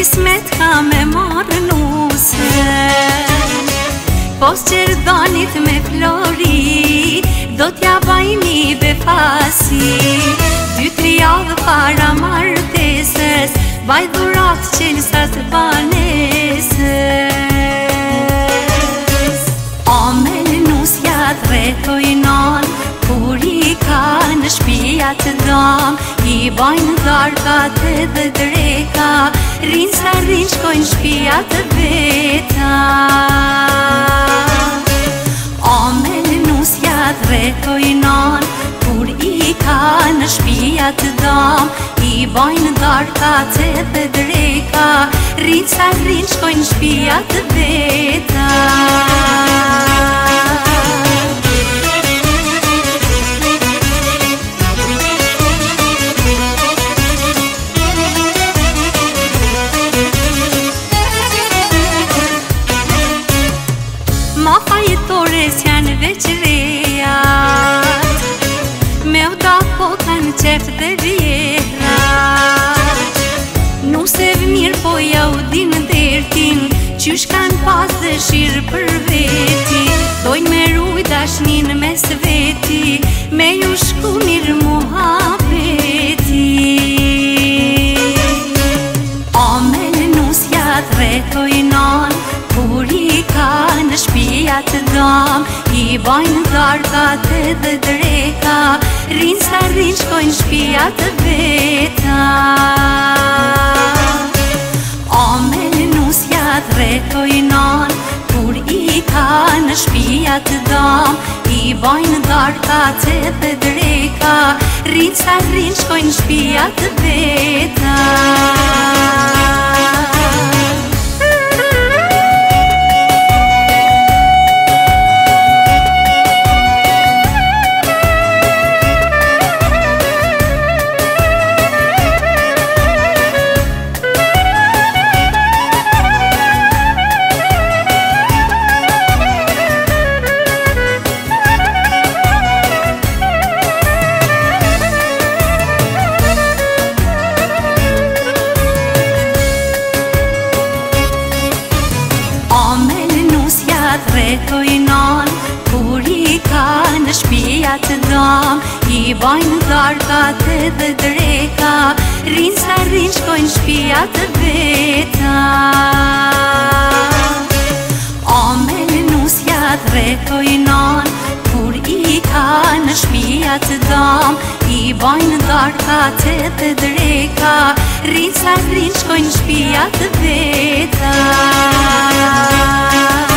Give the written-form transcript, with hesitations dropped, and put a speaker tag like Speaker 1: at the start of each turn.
Speaker 1: kismet ka me marrë nusën, pos qerdanit me flori, do t'ja bajni befasi. 2-3 javë para martesës, baj dhurat qelsat banesës. Amel nusja dretoj nan, kur I ka në shpia të dam, I bajnë dharkat edhe dreka, rinë sa rinë shkojnë shpia të veta. Amel nusja dretoj nan, kur I ka në shpia të dam, I bajnë dharkat edhe dreka, rinë sa rinë shkojnë shpia të veta. Ma fajtores janë veç rejat, me u da po kanë qef dhe vjerat. Nusev mirë po ja u din dertin, qysh kanë pas dëshirë për veti. Dojnë me ruj dashnin mes veti, me ju shku mirë muhabeti. Amel nusja dretoj nan, kur I ka në shpia të dam, I bajnë dharkat edhe dreka, rinë sa rinë shkojnë shpia të veta. Amel nusja dretoj nan, kur I ka në shpia të dam, I bajnë dharkat edhe dreka, rinë sa rinë shkojnë shpia të veta. Dretoj nan, kur I ka në shpia të dam, I bajnë dharkat edhe dreka, rinë sa rinë shkojnë shpia të veta. Amel nusja dretoj nan, kur I ka në shpia të dam, I bajnë dharkat edhe dreka, rinë sa rinë shkojnë shpia të veta.